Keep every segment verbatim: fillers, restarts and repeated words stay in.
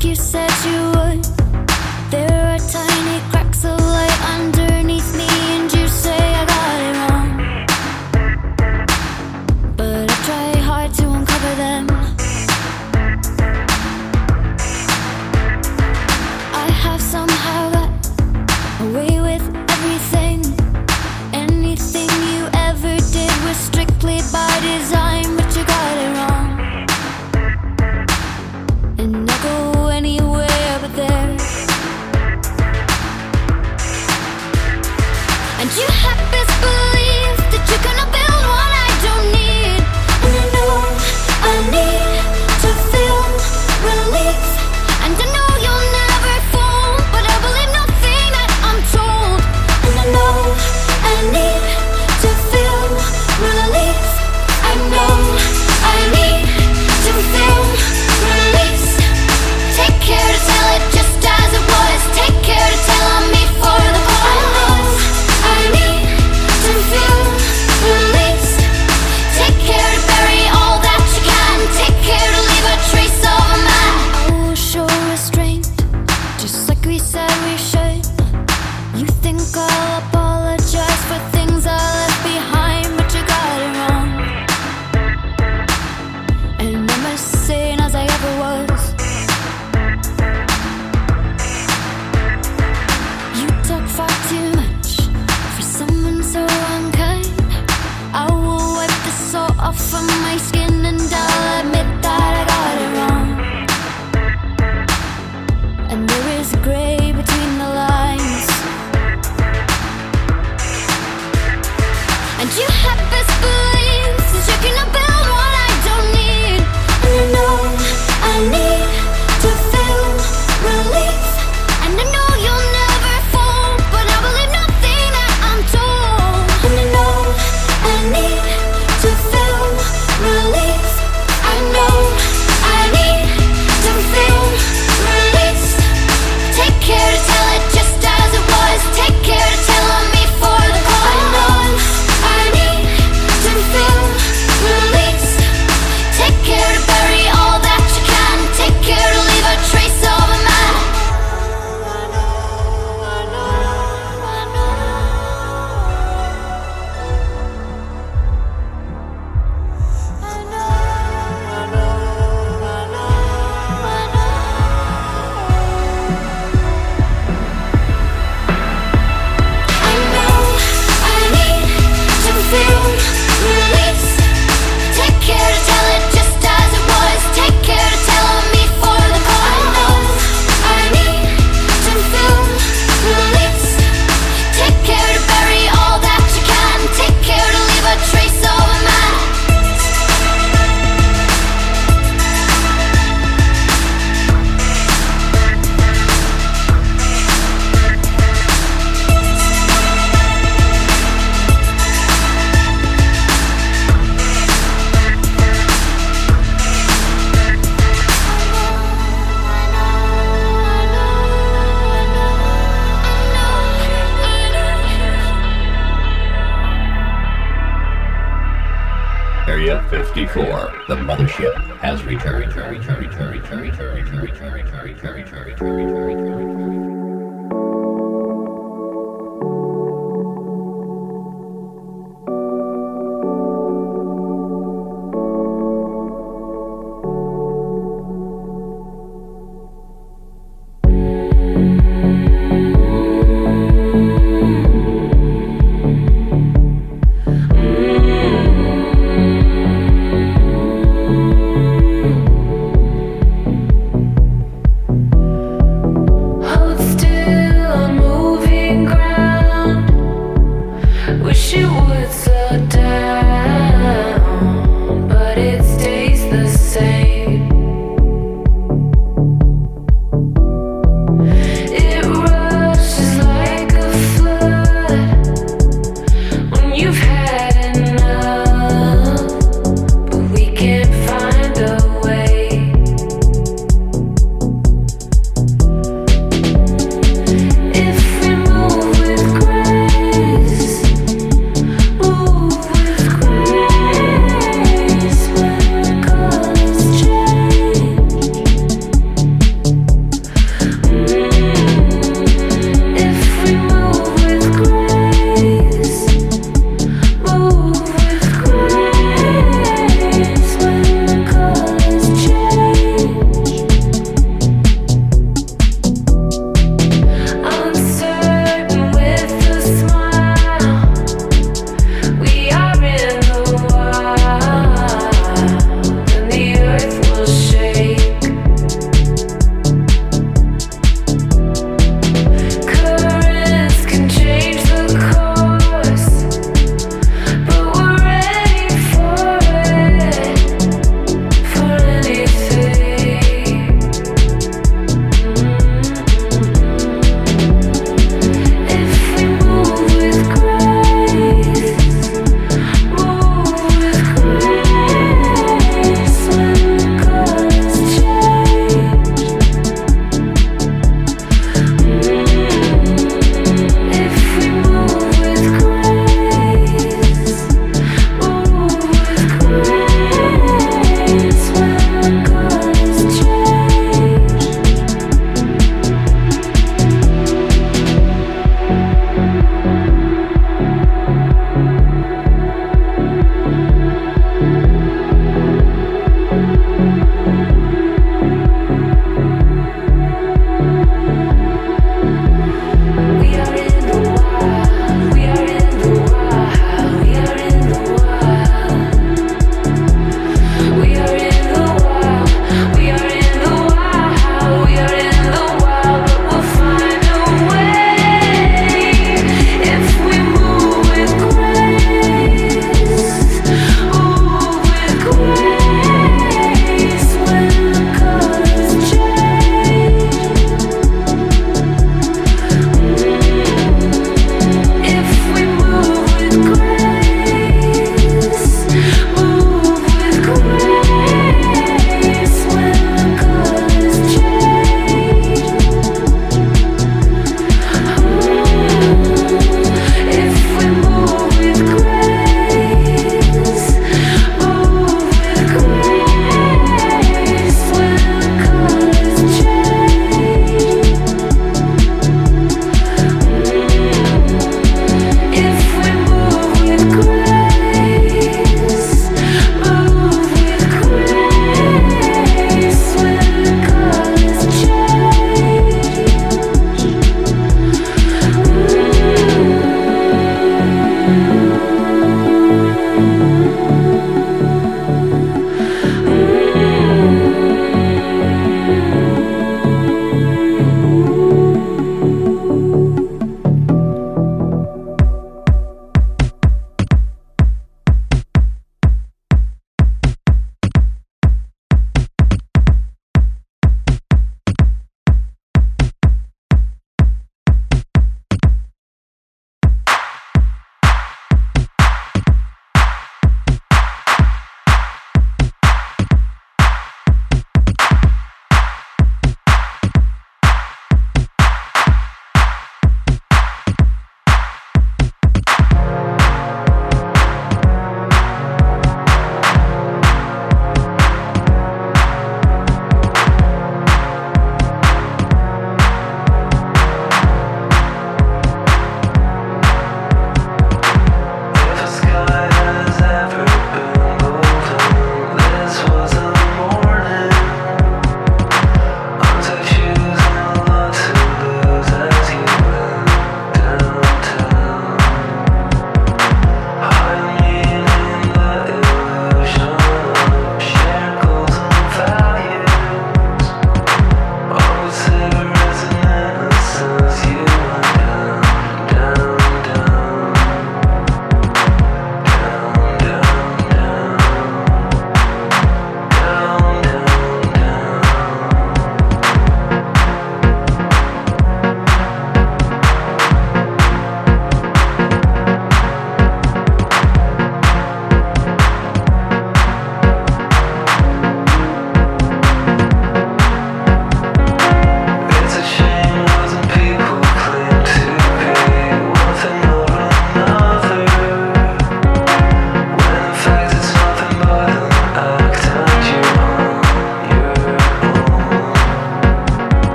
Area fifty-four, the mothership has returned. Return, return, return, return, return, return, return, return, return, return, return, return, return. Hold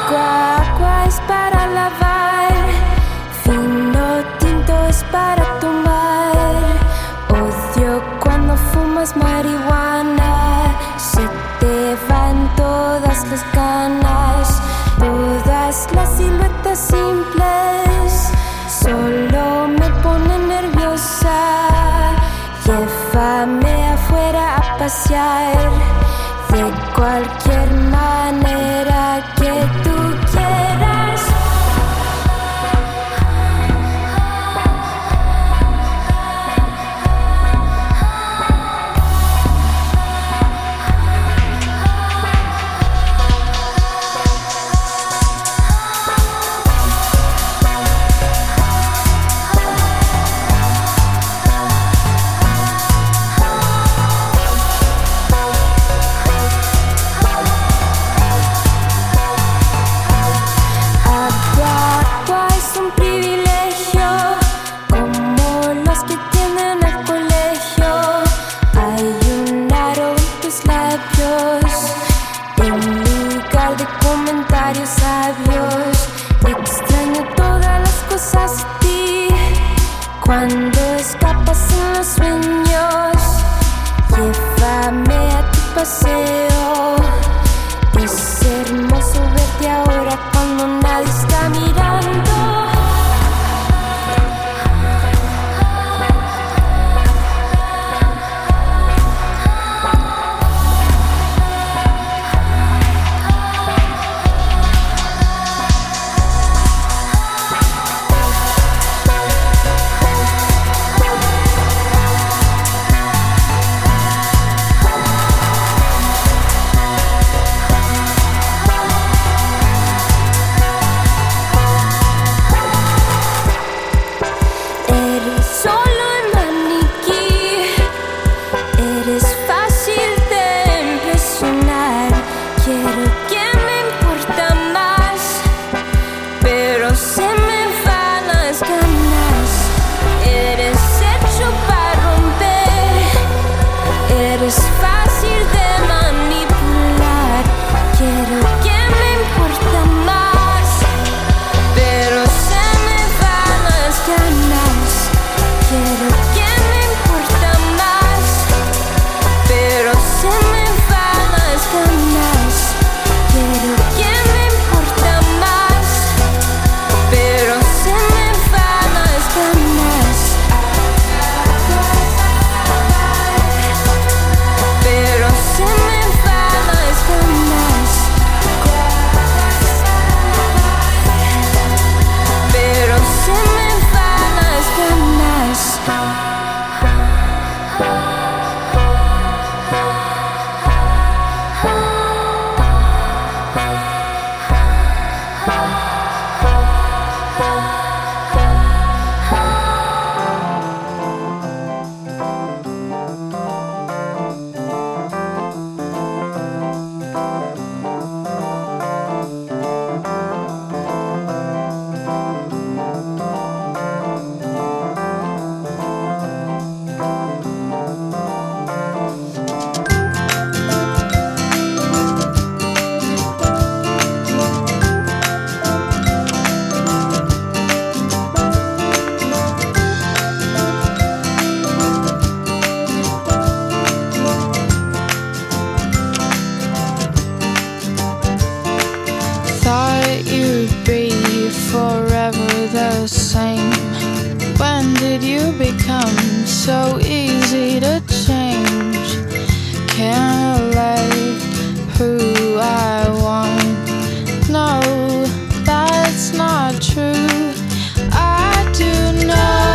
Agua, agua es para lavar, vino tinto es para tomar. Odio cuando fumas marihuana, se te van todas las ganas. Todas las siluetas simples solo me ponen nerviosa. Llévame afuera a pasear de cualquier manera que tú quieras. Cuando escapas en los sueños, llévame a tu paseo. Es hermoso verte ahora cuando nadie está mirando. So easy to change. Can't let who I want. No, that's not true. I do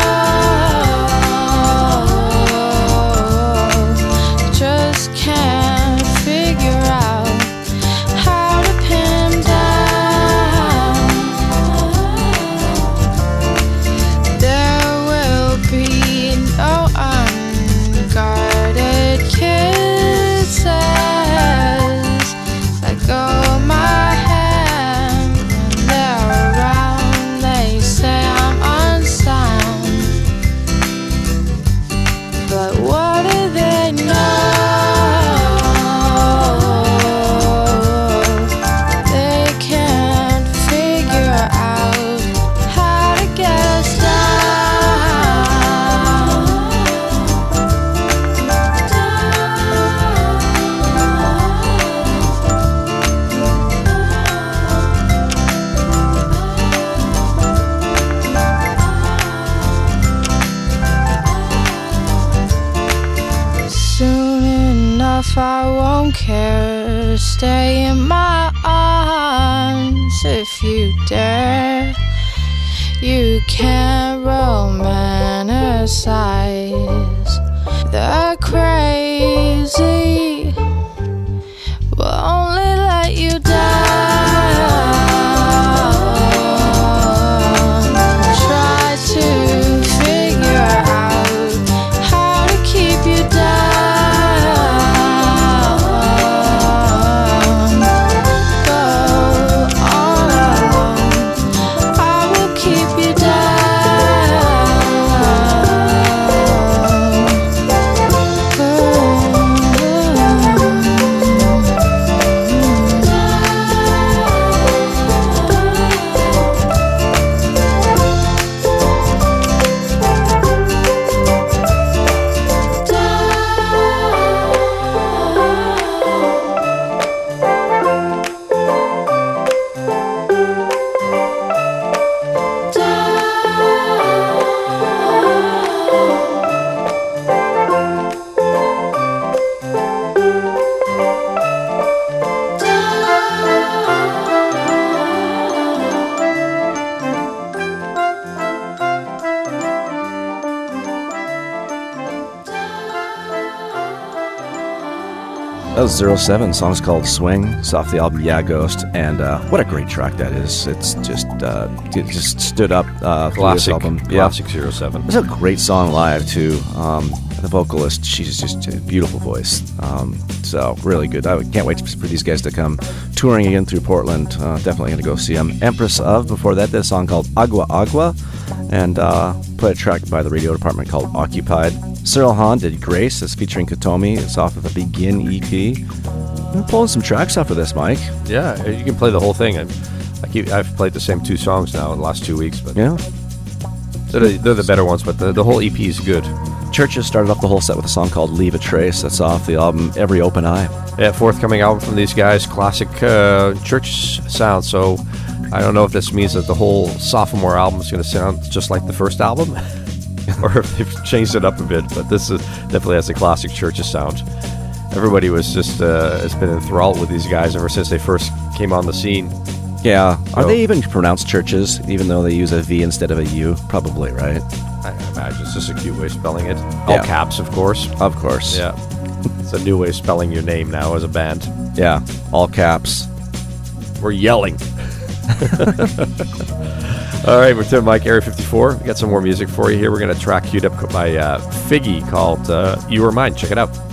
know. Just can't figure out how to pin him down. There will be no unguarded kisses. if I won't care. Stay in my arms if you dare. You can't romanticize the crazy. Will only let you down. Try to figure out how to keep you down. Go on, I will keep you That was Zero Seven. Song's called Swing. It's off the album Yeah Ghost, and uh, what a great track that is. It's just uh, it just stood up uh, for this Classic, album. classic Zero Seven. It's a great song live too. Um, the vocalist, she's just a beautiful voice. Um, so really good. I can't wait for these guys to come touring again through Portland. Uh, definitely going to go see them. Empress of, before that, did a song called Agua Agua, and uh, played a track by the radio department called Occupied. Cyril Hahn did Grace. That's featuring Kotomi. It's off of the Begin E P. We're pulling some tracks off of this, Mike. Yeah, you can play the whole thing. I, I keep, I've played the same two songs now in the last two weeks, but Yeah. they're the, they're the better ones. But the, the whole E P is good. Churches started off the whole set with a song called Leave a Trace. That's off the album Every Open Eye. Yeah, forthcoming album from these guys, classic uh, church sound. So I don't know if this means that the whole sophomore album is going to sound just like the first album, or if they've changed it up a bit. But this is definitely has a classic churches sound. Everybody was just uh, has been enthralled with these guys ever since they first came on the scene. Yeah. Are So- they even pronounced churches, even though they use a V instead of a U? Probably, right? I imagine it's just a cute way of spelling it. All Yeah. caps, of course. Of course. Yeah, it's a new way of spelling your name now as a band. Yeah. All caps. We're yelling. All right, we're to Mike, Area fifty-four. We got some more music for you here. We're going to track queued up by uh, Figgy called uh, You Were Mine. Check it out.